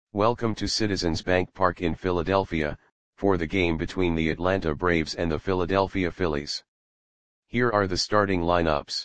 Welcome to Citizens Bank Park in Philadelphia, for the game between the Atlanta Braves and the Philadelphia Phillies. Here are the starting lineups.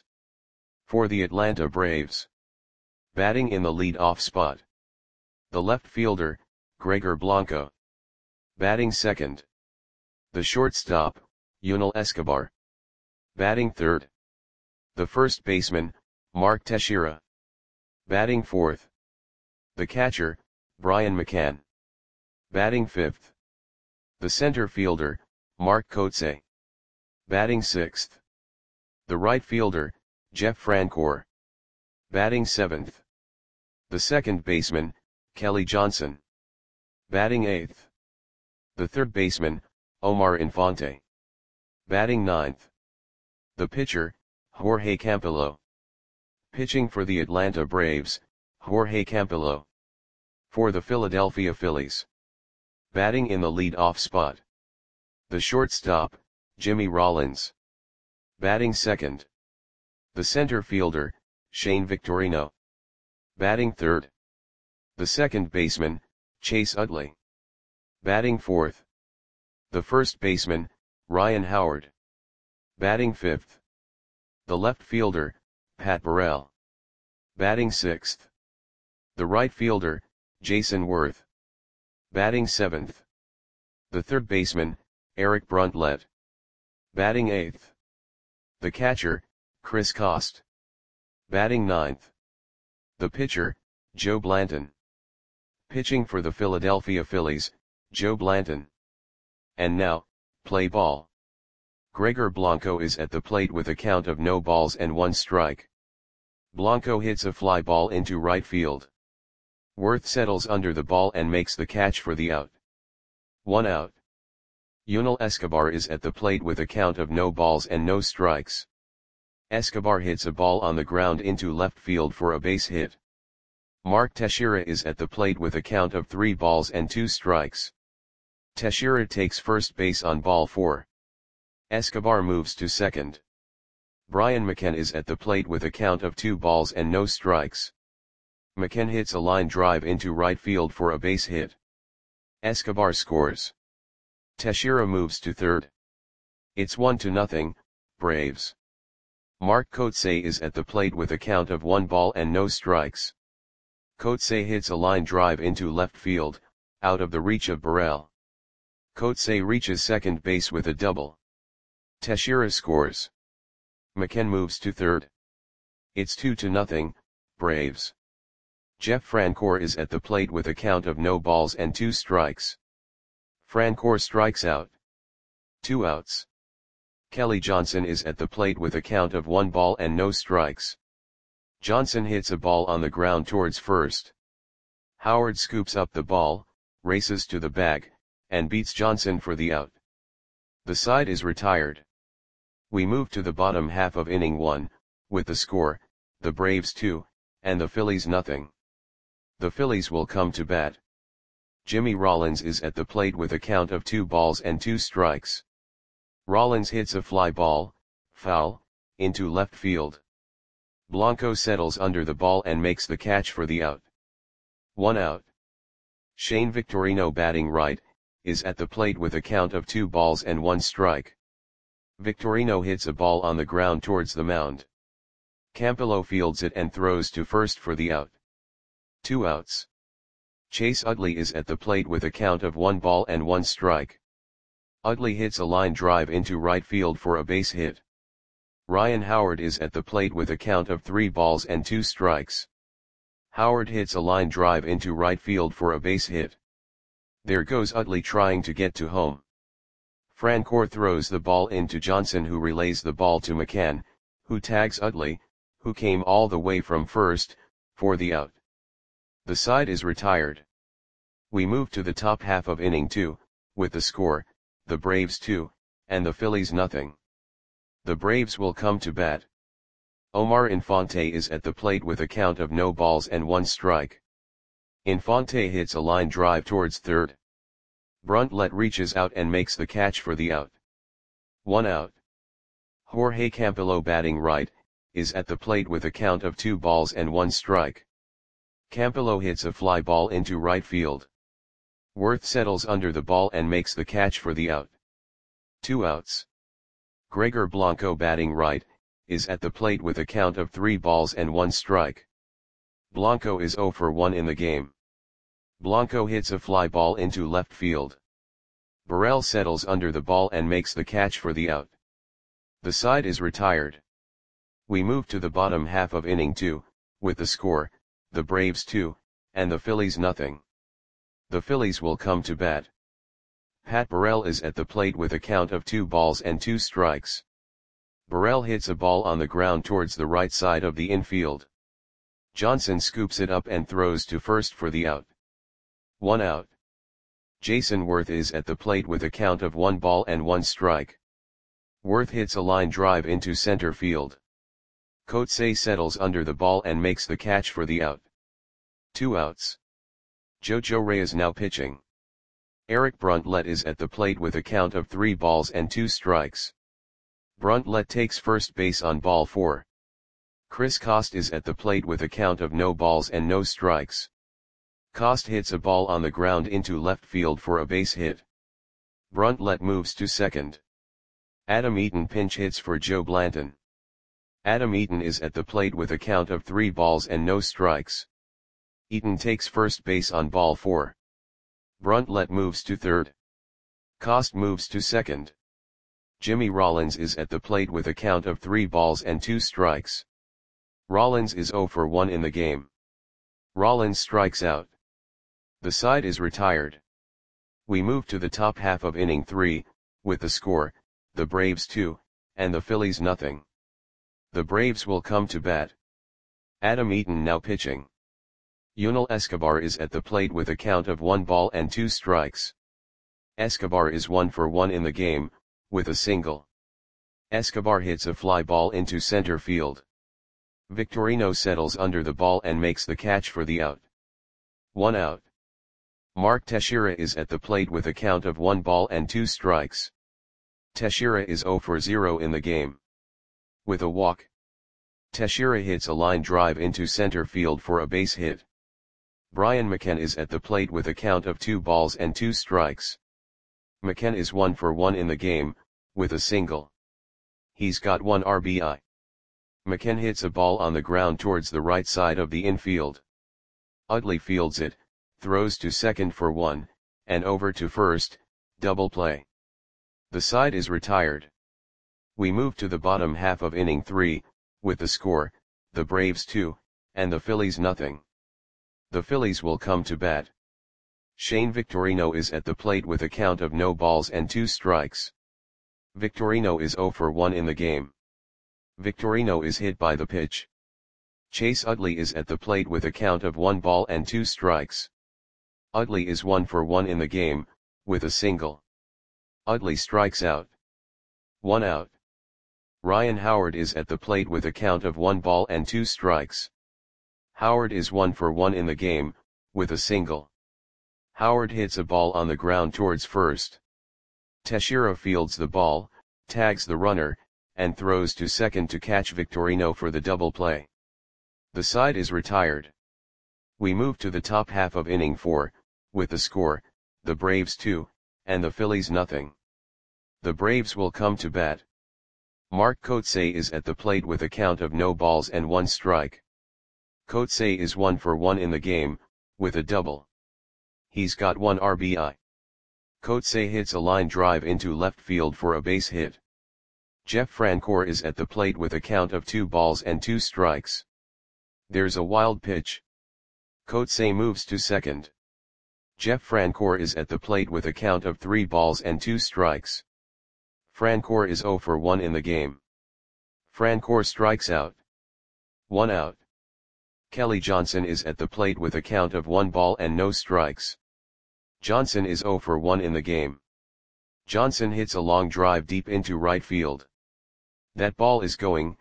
For the Atlanta Braves. Batting in the lead-off spot. The left fielder, Gregor Blanco. Batting second. The shortstop, Yunel Escobar. Batting third. The first baseman, Mark Teixeira. Batting fourth. The catcher, Brian McCann. Batting fifth. The center fielder, Mark Kotsay. Batting sixth. The right fielder, Jeff Francoeur. Batting seventh. The second baseman, Kelly Johnson. Batting eighth. The third baseman, Omar Infante. Batting ninth. The pitcher, Jorge Campillo. Pitching for the Atlanta Braves, Jorge Campillo. For the Philadelphia Phillies. Batting in the lead-off spot. The shortstop, Jimmy Rollins. Batting second. The center fielder, Shane Victorino. Batting third. The second baseman, Chase Utley. Batting fourth. The first baseman, Ryan Howard. Batting fifth. The left fielder, Pat Burrell. Batting sixth. The right fielder, Jason Worth. Batting seventh. The third baseman, Eric Bruntlett. Batting eighth. The catcher, Chris Cost. Batting ninth. The pitcher, Joe Blanton. Pitching for the Philadelphia Phillies, Joe Blanton. And now, play ball. Gregor Blanco is at the plate with a count of no balls and 1 strike. Blanco hits a fly ball into right field. Worth settles under the ball and makes the catch for the out. 1 out. Yunel Escobar is at the plate with a count of no balls and no strikes. Escobar hits a ball on the ground into left field for a base hit. Mark Teixeira is at the plate with a count of 3 balls and 2 strikes. Teixeira takes first base on ball 4. Escobar moves to second. Brian McCann is at the plate with a count of 2 balls and no strikes. McCann hits a line drive into right field for a base hit. Escobar scores. Teixeira moves to third. It's 1-0, Braves. Mark Kotsay is at the plate with a count of 1 ball and no strikes. Kotsay hits a line drive into left field, out of the reach of Burrell. Kotsay reaches second base with a double. Teixeira scores. McCann moves to third. It's 2-0, Braves. Jeff Francoeur is at the plate with a count of no balls and 2 strikes. Francoeur strikes out. 2 outs. Kelly Johnson is at the plate with a count of 1 ball and no strikes. Johnson hits a ball on the ground towards first. Howard scoops up the ball, races to the bag, and beats Johnson for the out. The side is retired. We move to the bottom half of inning 1, with the score, the Braves 2, and the Phillies nothing. The Phillies will come to bat. Jimmy Rollins is at the plate with a count of 2 balls and 2 strikes. Rollins hits a fly ball, foul, into left field. Blanco settles under the ball and makes the catch for the out. 1 out. Shane Victorino, batting right, is at the plate with a count of 2 balls and 1 strike. Victorino hits a ball on the ground towards the mound. Campillo fields it and throws to first for the out. 2 outs. Chase Utley is at the plate with a count of 1 ball and 1 strike. Utley hits a line drive into right field for a base hit. Ryan Howard is at the plate with a count of 3 balls and 2 strikes. Howard hits a line drive into right field for a base hit. There goes Utley trying to get to home. Francoeur throws the ball into Johnson, who relays the ball to McCann, who tags Utley, who came all the way from first, for the out. The side is retired. We move to the top half of inning 2, with the score, the Braves 2, and the Phillies nothing. The Braves will come to bat. Omar Infante is at the plate with a count of no balls and 1 strike. Infante hits a line drive towards third. Bruntlett reaches out and makes the catch for the out. 1 out. Jorge Campillo, batting right, is at the plate with a count of 2 balls and 1 strike. Campillo hits a fly ball into right field. Worth settles under the ball and makes the catch for the out. 2 outs. Gregor Blanco, batting right, is at the plate with a count of 3 balls and 1 strike. Blanco is 0 for 1 in the game. Blanco hits a fly ball into left field. Burrell settles under the ball and makes the catch for the out. The side is retired. We move to the bottom half of inning 2, with the score, the Braves 2, and the Phillies nothing. The Phillies will come to bat. Pat Burrell is at the plate with a count of 2 balls and 2 strikes. Burrell hits a ball on the ground towards the right side of the infield. Johnson scoops it up and throws to first for the out. 1 out. Jason Worth is at the plate with a count of 1 ball and 1 strike. Worth hits a line drive into center field. Coetzee settles under the ball and makes the catch for the out. 2 outs. Jojo Reyes now pitching. Eric Bruntlett is at the plate with a count of 3 balls and 2 strikes. Bruntlett takes first base on ball 4. Chris Coste is at the plate with a count of no balls and no strikes. Coste hits a ball on the ground into left field for a base hit. Bruntlett moves to second. Adam Eaton pinch hits for Joe Blanton. Adam Eaton is at the plate with a count of 3 balls and no strikes. Eaton takes first base on ball 4. Bruntlett moves to third. Coste moves to second. Jimmy Rollins is at the plate with a count of 3 balls and 2 strikes. Rollins is 0 for 1 in the game. Rollins strikes out. The side is retired. We move to the top half of inning 3, with the score, the Braves 2, and the Phillies nothing. The Braves will come to bat. Adam Eaton now pitching. Yunel Escobar is at the plate with a count of 1 ball and 2 strikes. Escobar is 1 for 1 in the game, with a single. Escobar hits a fly ball into center field. Victorino settles under the ball and makes the catch for the out. 1 out. Mark Teixeira is at the plate with a count of 1 ball and 2 strikes. Teixeira is 0 for 0 in the game. With a walk. Teixeira hits a line drive into center field for a base hit. Brian McCann is at the plate with a count of 2 balls and 2 strikes. McCann is 1 for 1 in the game, with a single. He's got 1 RBI. McCann hits a ball on the ground towards the right side of the infield. Utley fields it, throws to second for 1, and over to first, double play. The side is retired. We move to the bottom half of inning 3, with the score, the Braves 2, and the Phillies nothing. The Phillies will come to bat. Shane Victorino is at the plate with a count of no balls and 2 strikes. Victorino is 0 for 1 in the game. Victorino is hit by the pitch. Chase Utley is at the plate with a count of 1 ball and 2 strikes. Utley is 1 for 1 in the game, with a single. Utley strikes out. 1 out. Ryan Howard is at the plate with a count of 1 ball and 2 strikes. Howard is 1 for 1 in the game, with a single. Howard hits a ball on the ground towards first. Teixeira fields the ball, tags the runner, and throws to second to catch Victorino for the double play. The side is retired. We move to the top half of inning 4, with the score, the Braves 2, and the Phillies nothing. The Braves will come to bat. Mark Coetzee is at the plate with a count of no balls and 1 strike. Coetzee is 1 for 1 in the game, with a double. He's got 1 RBI. Coetzee hits a line drive into left field for a base hit. Jeff Francoeur is at the plate with a count of 2 balls and 2 strikes. There's a wild pitch. Coetzee moves to second. Jeff Francoeur is at the plate with a count of 3 balls and 2 strikes. Francoeur is 0 for 1 in the game. Francoeur strikes out. 1 out. Kelly Johnson is at the plate with a count of 1 ball and no strikes. Johnson is 0 for 1 in the game. Johnson hits a long drive deep into right field. That ball is gone.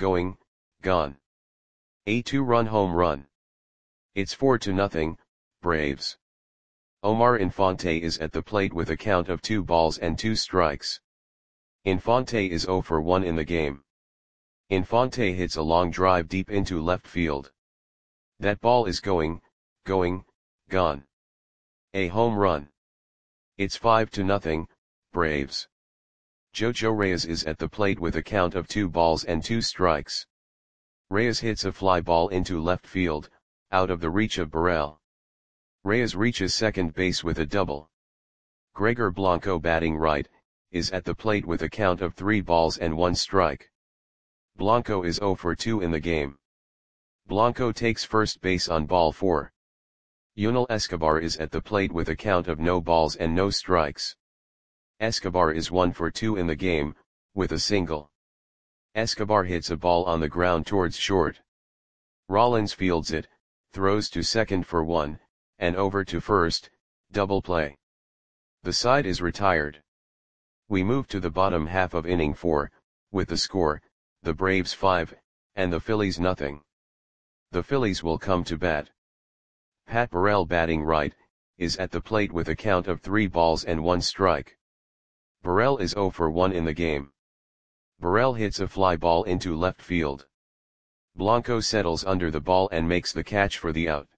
A 2-run home run. It's 4-0, Braves. Omar Infante is at the plate with a count of 2 balls and 2 strikes. Infante is 0 for 1 in the game. Infante hits a long drive deep into left field. That ball is gone. going, gone. A home run. It's 5-0, Braves. Jojo Reyes is at the plate with a count of 2 balls and 2 strikes. Reyes hits a fly ball into left field, out of the reach of Burrell. Reyes reaches second base with a double. Gregor Blanco, batting right, is at the plate with a count of 3 balls and 1 strike. Blanco is 0 for 2 in the game. Blanco takes first base on ball 4. Yunel Escobar is at the plate with a count of no balls and no strikes. Escobar is 1 for 2 in the game, with a single. Escobar hits a ball on the ground towards short. Rollins fields it, throws to second for 1, and over to first, double play. The side is retired. We move to the bottom half of inning 4, with the score, the Braves 5, and the Phillies nothing. The Phillies will come to bat. Pat Burrell, batting right, is at the plate with a count of 3 balls and 1 strike. Burrell is 0 for 1 in the game. Burrell hits a fly ball into left field. Blanco settles under the ball and makes the catch for the out.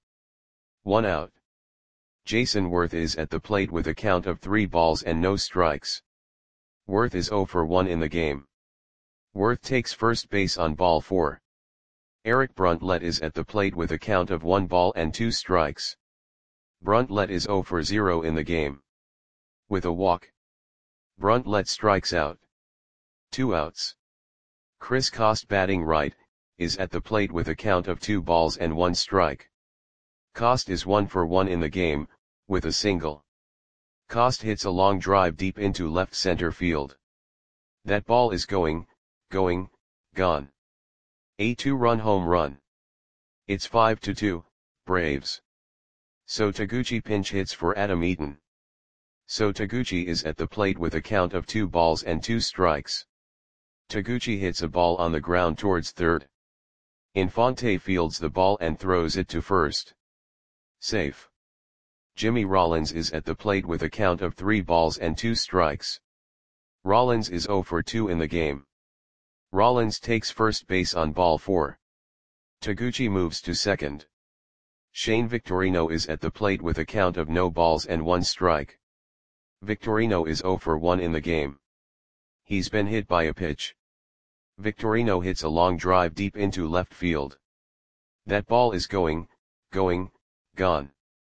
1 out. Jason Worth is at the plate with a count of 3 balls and no strikes. Worth is 0 for 1 in the game. Worth takes first base on ball 4. Eric Bruntlett is at the plate with a count of 1 ball and 2 strikes. Bruntlett is 0 for 0 in the game. With a walk, Bruntlett strikes out. 2 outs. Chris Coste, batting right, is at the plate with a count of 2 balls and 1 strike. Coste is 1 for 1 in the game, with a single. Coste hits a long drive deep into left center field. That ball is going, gone. A 2-run home run. It's 5-2, Braves. So Taguchi pinch hits for Adam Eaton. So Taguchi is at the plate with a count of 2 balls and 2 strikes. Taguchi hits a ball on the ground towards third. Infante fields the ball and throws it to first. Safe. Jimmy Rollins is at the plate with a count of 3 balls and 2 strikes. Rollins is 0 for 2 in the game. Rollins takes first base on ball 4. Taguchi moves to second. Shane Victorino is at the plate with a count of no balls and 1 strike. Victorino is 0 for 1 in the game. He's been hit by a pitch. Victorino hits a long drive deep into left field. That ball is going, gone.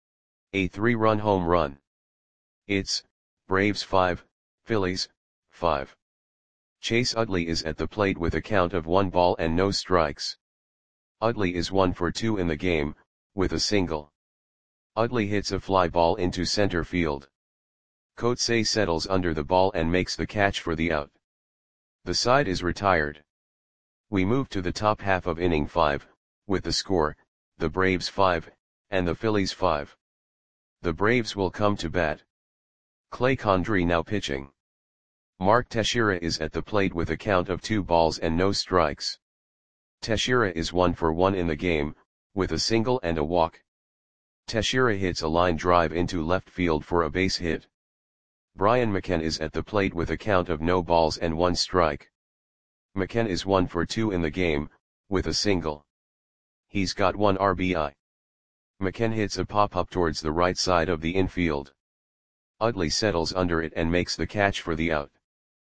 A 3-run home run. It's Braves 5, Phillies 5. Chase Utley is at the plate with a count of 1 ball and no strikes. Utley is 1 for 2 in the game, with a single. Utley hits a fly ball into center field. Coetzee settles under the ball and makes the catch for the out. The side is retired. We move to the top half of inning 5, with the score, the Braves 5, and the Phillies 5. The Braves will come to bat. Clay Condrey now pitching. Mark Teixeira is at the plate with a count of 2 balls and no strikes. Teixeira is 1 for 1 in the game, with a single and a walk. Teixeira hits a line drive into left field for a base hit. Brian McCann is at the plate with a count of no balls and 1 strike. McCann is 1 for 2 in the game, with a single. He's got 1 RBI. McCann hits a pop-up towards the right side of the infield. Utley settles under it and makes the catch for the out.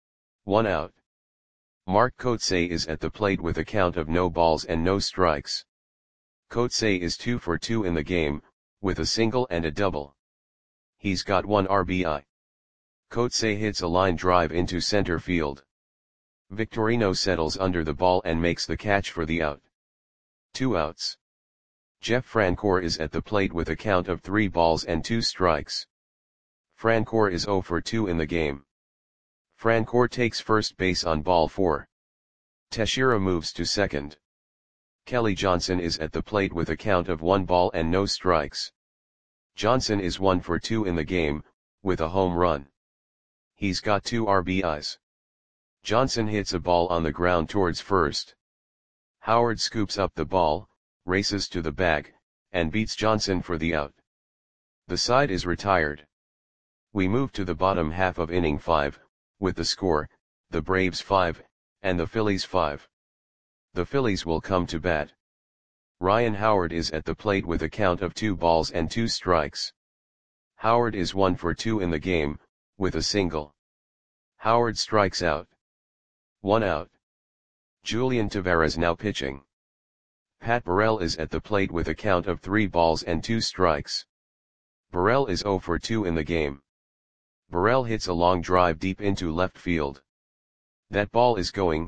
1 out. Mark Coetzee is at the plate with a count of no balls and no strikes. Coetzee is 2 for 2 in the game, with a single and a double. He's got 1 RBI. Coetzee hits a line drive into center field. Victorino settles under the ball and makes the catch for the out. 2 outs. Jeff Francoeur is at the plate with a count of 3 balls and 2 strikes. Francoeur is 0 for 2 in the game. Francoeur takes first base on ball 4. Teixeira moves to second. Kelly Johnson is at the plate with a count of 1 ball and no strikes. Johnson is 1 for 2 in the game, with a home run. He's got 2 RBIs. Johnson hits a ball on the ground towards first. Howard scoops up the ball, races to the bag, and beats Johnson for the out. The side is retired. We move to the bottom half of inning 5, with the score, the Braves 5, and the Phillies 5. The Phillies will come to bat. Ryan Howard is at the plate with a count of 2 balls and 2 strikes. Howard is 1 for 2 in the game, with a single. Howard strikes out. 1 out. Julian Tavarez now pitching. Pat Burrell is at the plate with a count of 3 balls and 2 strikes. Burrell is 0 for 2 in the game. Burrell hits a long drive deep into left field. That ball is going,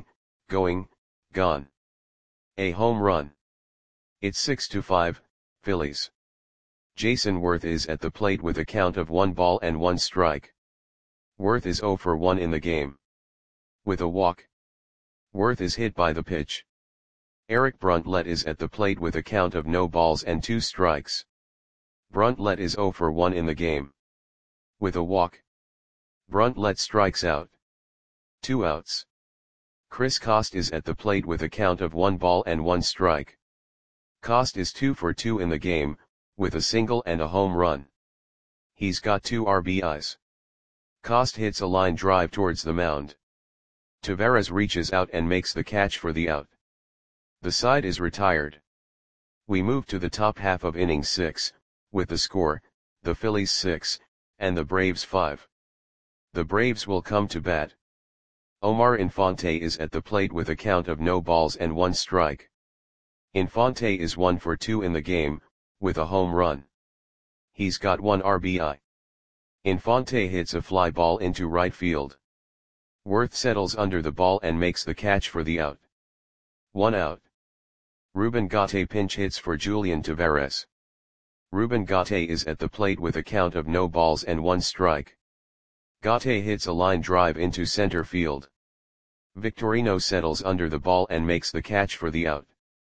gone. A home run. It's 6-5, Phillies. Jason Worth is at the plate with a count of 1 ball and 1 strike. Worth is 0 for 1 in the game. With a walk. Worth is hit by the pitch. Eric Bruntlett is at the plate with a count of no balls and 2 strikes. Bruntlett is 0 for 1 in the game. With a walk. Bruntlett strikes out. 2 outs. Chris Cost is at the plate with a count of 1 ball and 1 strike. Cost is 2 for 2 in the game, with a single and a home run. He's got 2 RBIs. Cost hits a line drive towards the mound. Tavarez reaches out and makes the catch for the out. The side is retired. We move to the top half of inning 6, with the score, the Phillies 6, and the Braves 5. The Braves will come to bat. Omar Infante is at the plate with a count of no balls and 1 strike. Infante is 1 for 2 in the game, with a home run. He's got 1 RBI. Infante hits a fly ball into right field. Worth settles under the ball and makes the catch for the out. 1 out. Ruben Gate pinch hits for Julian Tavarez. Ruben Gate is at the plate with a count of no balls and 1 strike. Gate hits a line drive into center field. Victorino settles under the ball and makes the catch for the out.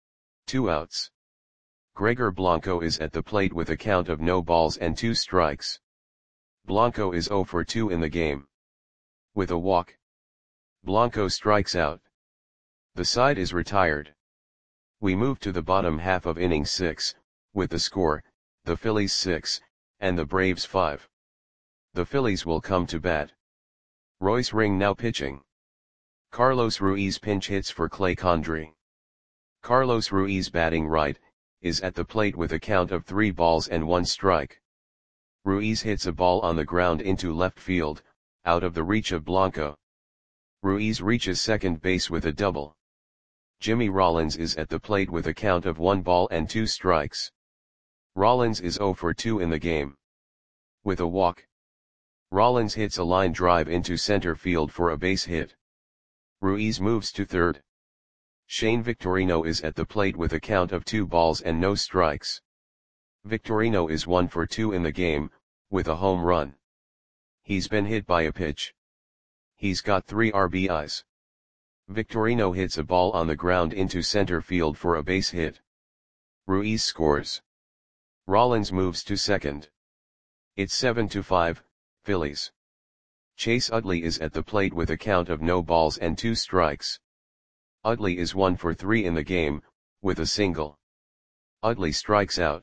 2 outs. Gregor Blanco is at the plate with a count of no balls and 2 strikes. Blanco is 0 for 2 in the game. With a walk. Blanco strikes out. The side is retired. We move to the bottom half of inning 6, with the score, the Phillies 6, and the Braves 5. The Phillies will come to bat. Royce Ring now pitching. Carlos Ruiz pinch hits for Clay Condrey. Carlos Ruiz batting right, is at the plate with a count of 3 balls and 1 strike. Ruiz hits a ball on the ground into left field, out of the reach of Blanco. Ruiz reaches second base with a double. Jimmy Rollins is at the plate with a count of 1 ball and 2 strikes. Rollins is 0 for 2 in the game. With a walk. Rollins hits a line drive into center field for a base hit. Ruiz moves to third. Shane Victorino is at the plate with a count of 2 balls and no strikes. Victorino is 1 for 2 in the game, with a home run. He's been hit by a pitch. He's got 3 RBIs. Victorino hits a ball on the ground into center field for a base hit. Ruiz scores. Rollins moves to second. It's 7-5, Phillies. Chase Utley is at the plate with a count of no balls and 2 strikes. Utley is 1 for 3 in the game, with a single. Utley strikes out.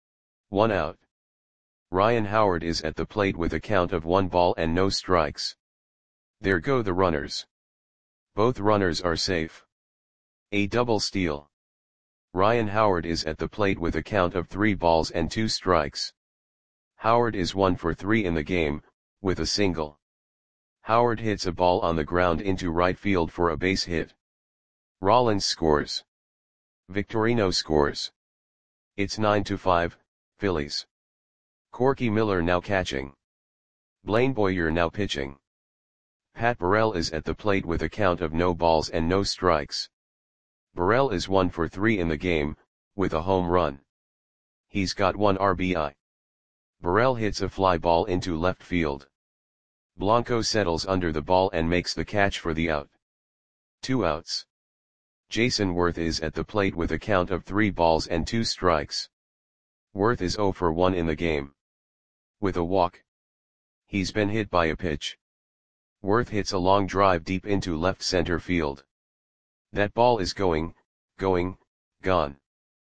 1 out. Ryan Howard is at the plate with a count of 1 ball and no strikes. There go the runners. Both runners are safe. A double steal. Ryan Howard is at the plate with a count of 3 balls and 2 strikes. Howard is 1 for 3 in the game, with a single. Howard hits a ball on the ground into right field for a base hit. Rollins scores. Victorino scores. It's 9-5, Phillies. Corky Miller now catching. Blaine Boyer now pitching. Pat Burrell is at the plate with a count of no balls and no strikes. Burrell is 1 for 3 in the game, with a home run. He's got 1 RBI. Burrell hits a fly ball into left field. Blanco settles under the ball and makes the catch for the out. 2 outs. Jason Worth is at the plate with a count of 3 balls and 2 strikes. Worth is 0 for 1 in the game. With a walk. He's been hit by a pitch. Worth hits a long drive deep into left center field. That ball is going, gone.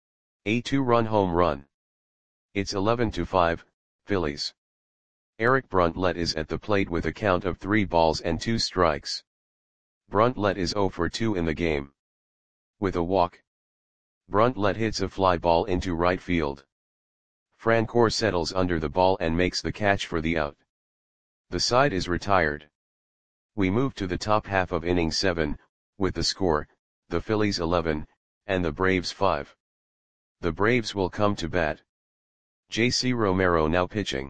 A 2-run home run. It's 11-5, Phillies. Eric Bruntlett is at the plate with a count of 3 balls and 2 strikes. Bruntlett is 0 for 2 in the game. With a walk. Bruntlett hits a fly ball into right field. Francoeur settles under the ball and makes the catch for the out. The side is retired. We move to the top half of inning 7, with the score, the Phillies 11, and the Braves 5. The Braves will come to bat. J.C. Romero now pitching.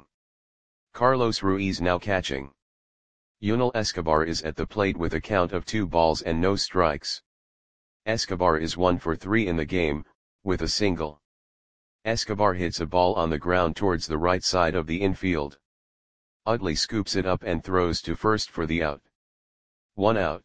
Carlos Ruiz now catching. Yunel Escobar is at the plate with a count of 2 balls and no strikes. Escobar is 1 for 3 in the game, with a single. Escobar hits a ball on the ground towards the right side of the infield. Utley scoops it up and throws to first for the out. 1 out.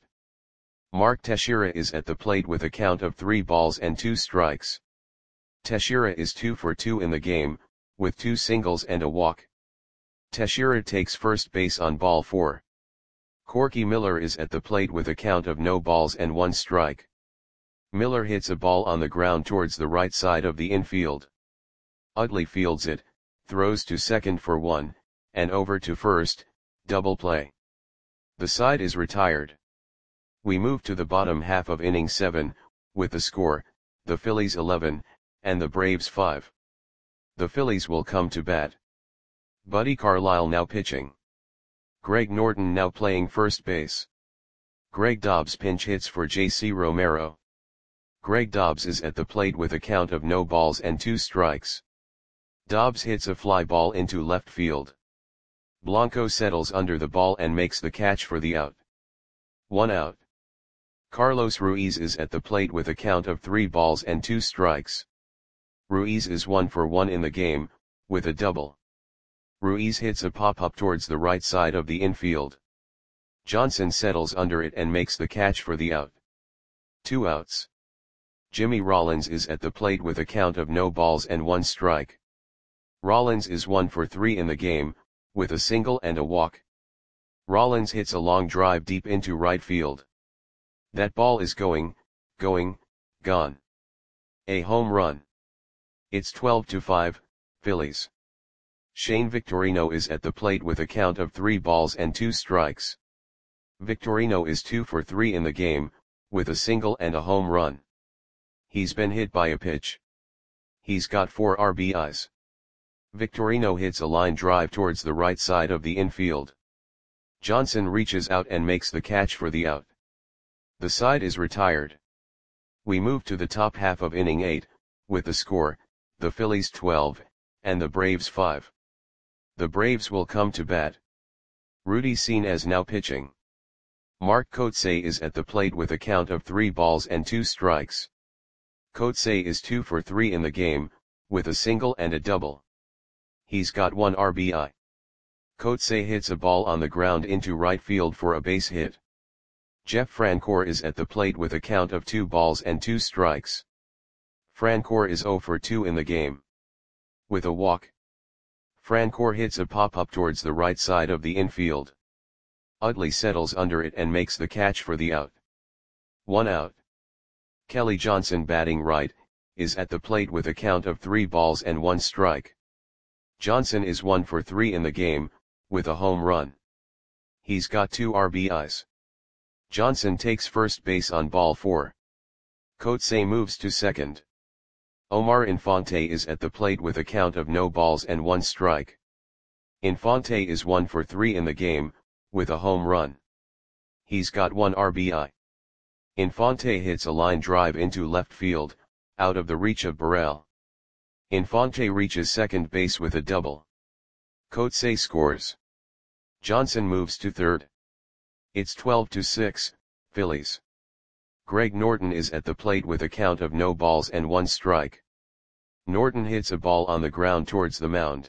Mark Teixeira is at the plate with a count of 3 balls and 2 strikes. Teixeira is 2 for 2 in the game, with 2 singles and a walk. Teixeira takes first base on ball 4. Corky Miller is at the plate with a count of no balls and 1 strike. Miller hits a ball on the ground towards the right side of the infield. Utley fields it, throws to second for 1, and over to first, double play. The side is retired. We move to the bottom half of inning 7, with the score, the Phillies 11, and the Braves 5. The Phillies will come to bat. Buddy Carlisle now pitching. Greg Norton now playing first base. Greg Dobbs pinch hits for J.C. Romero. Greg Dobbs is at the plate with a count of no balls and 2 strikes. Dobbs hits a fly ball into left field. Blanco settles under the ball and makes the catch for the out. 1 out. Carlos Ruiz is at the plate with a count of 3 balls and 2 strikes. Ruiz is 1 for 1 in the game, with a double. Ruiz hits a pop-up towards the right side of the infield. Johnson settles under it and makes the catch for the out. 2 outs. Jimmy Rollins is at the plate with a count of no balls and 1 strike. Rollins is 1 for 3 in the game, with a single and a walk. Rollins hits a long drive deep into right field. That ball is gone. A home run. It's 12-5, Phillies. Shane Victorino is at the plate with a count of 3 balls and 2 strikes. Victorino is 2 for 3 in the game, with a single and a home run. He's been hit by a pitch. He's got 4 RBIs. Victorino hits a line drive towards the right side of the infield. Johnson reaches out and makes the catch for the out. The side is retired. We move to the top half of inning 8, with the score, the Phillies 12, and the Braves 5. The Braves will come to bat. Rudy Senes now pitching. Mark Kotsay is at the plate with a count of 3 balls and 2 strikes. Kotsay is 2 for 3 in the game, with a single and a double. He's got 1 RBI. Kotsay hits a ball on the ground into right field for a base hit. Jeff Francoeur is at the plate with a count of 2 balls and 2 strikes. Francoeur is 0 for 2 in the game. With a walk. Francoeur hits a pop-up towards the right side of the infield. Utley settles under it and makes the catch for the out. 1 out. Kelly Johnson batting right, is at the plate with a count of 3 balls and 1 strike. Johnson is 1 for 3 in the game, with a home run. He's got 2 RBIs. Johnson takes first base on ball 4. Kotsay moves to second. Omar Infante is at the plate with a count of no balls and 1 strike. Infante is 1 for 3 in the game, with a home run. He's got 1 RBI. Infante hits a line drive into left field, out of the reach of Burrell. Infante reaches second base with a double. Kotsay scores. Johnson moves to third. It's 12-6, Phillies. Greg Norton is at the plate with a count of no balls and 1 strike. Norton hits a ball on the ground towards the mound.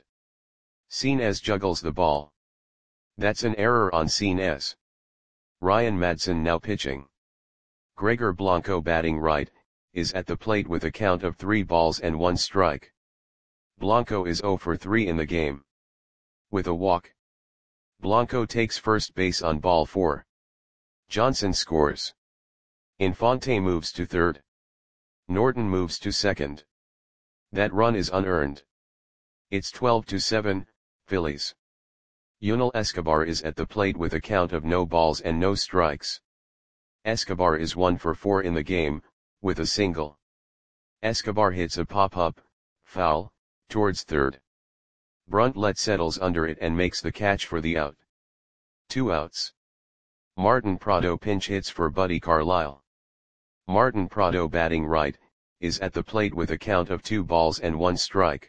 Senes juggles the ball. That's an error on Senes. Ryan Madson now pitching. Gregor Blanco batting right, is at the plate with a count of 3 balls and 1 strike. Blanco is 0 for 3 in the game. With a walk. Blanco takes first base on ball 4. Johnson scores. Infante moves to third. Norton moves to second. That run is unearned. It's 12-7, Phillies. Yunel Escobar is at the plate with a count of no balls and no strikes. Escobar is 1 for 4 in the game, with a single. Escobar hits a pop-up, foul, towards third. Bruntlett settles under it and makes the catch for the out. 2 outs. Martin Prado pinch hits for Buddy Carlisle. Martin Prado batting right, is at the plate with a count of 2 balls and 1 strike.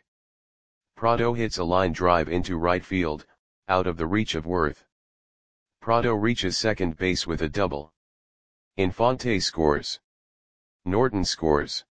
Prado hits a line drive into right field, out of the reach of Worth. Prado reaches second base with a double. Infante scores. Norton scores.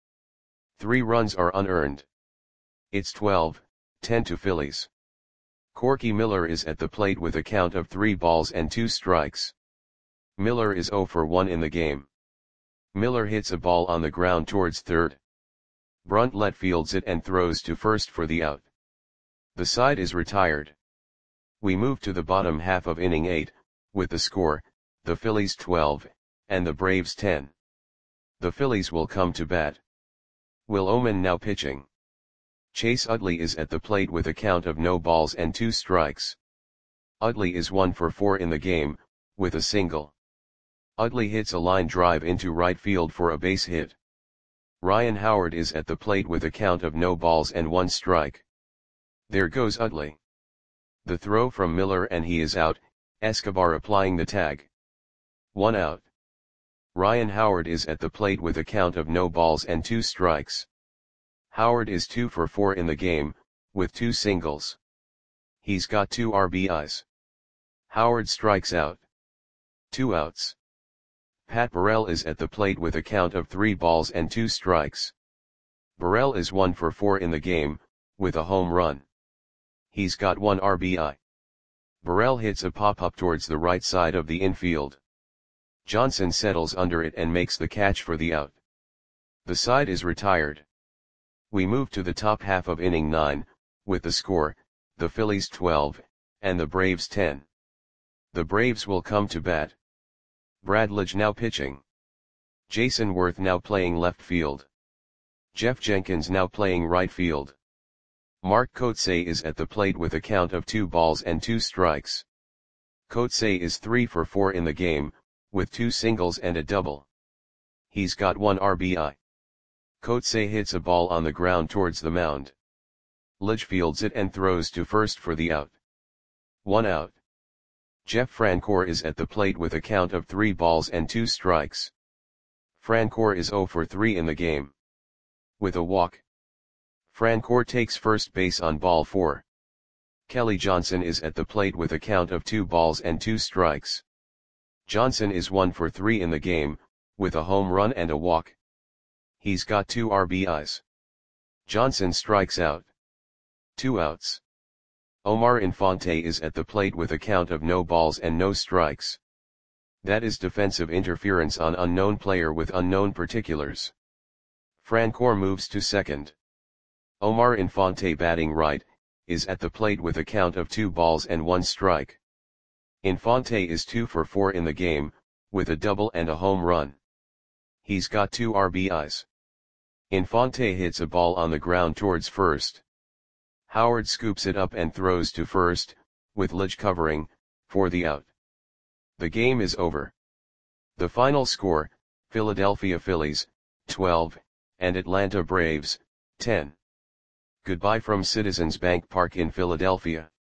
3 runs are unearned. It's 12-10 to Phillies. Corky Miller is at the plate with a count of 3 balls and 2 strikes. Miller is 0 for 1 in the game. Miller hits a ball on the ground towards third. Bruntlett fields it and throws to first for the out. The side is retired. We move to the bottom half of inning 8, with the score, the Phillies 12, and the Braves 10. The Phillies will come to bat. Will Oman now pitching. Chase Utley is at the plate with a count of no balls and 2 strikes. Utley is 1 for 4 in the game, with a single. Utley hits a line drive into right field for a base hit. Ryan Howard is at the plate with a count of no balls and 1 strike. There goes Utley. The throw from Miller and he is out, Escobar applying the tag. 1 out. Ryan Howard is at the plate with a count of no balls and 2 strikes. Howard is 2 for 4 in the game, with 2 singles. He's got 2 RBIs. Howard strikes out. 2 outs. Pat Burrell is at the plate with a count of 3 balls and 2 strikes. Burrell is 1 for 4 in the game, with a home run. He's got 1 RBI. Burrell hits a pop-up towards the right side of the infield. Johnson settles under it and makes the catch for the out. The side is retired. We move to the top half of inning 9, with the score, the Phillies 12, and the Braves 10. The Braves will come to bat. Brad Lidge now pitching. Jason Worth now playing left field. Jeff Jenkins now playing right field. Mark Kotsay is at the plate with a count of 2 balls and 2 strikes. Kotsay is 3 for 4 in the game, with 2 singles and a double. He's got 1 RBI. Kotsay hits a ball on the ground towards the mound. Lidge fields it and throws to first for the out. 1 out. Jeff Francoeur is at the plate with a count of 3 balls and 2 strikes. Francoeur is 0 for 3 in the game. With a walk. Francoeur takes first base on ball 4. Kelly Johnson is at the plate with a count of 2 balls and 2 strikes. Johnson is 1 for 3 in the game, with a home run and a walk. He's got 2 RBIs. Johnson strikes out. 2 outs. Omar Infante is at the plate with a count of no balls and no strikes. That is defensive interference on unknown player with unknown particulars. Francoeur moves to second. Omar Infante batting right, is at the plate with a count of 2 balls and 1 strike. Infante is 2 for 4 in the game, with a double and a home run. He's got 2 RBIs. Infante hits a ball on the ground towards first. Howard scoops it up and throws to first, with Lidge covering, for the out. The game is over. The final score, Philadelphia Phillies, 12, and Atlanta Braves, 10. Goodbye from Citizens Bank Park in Philadelphia.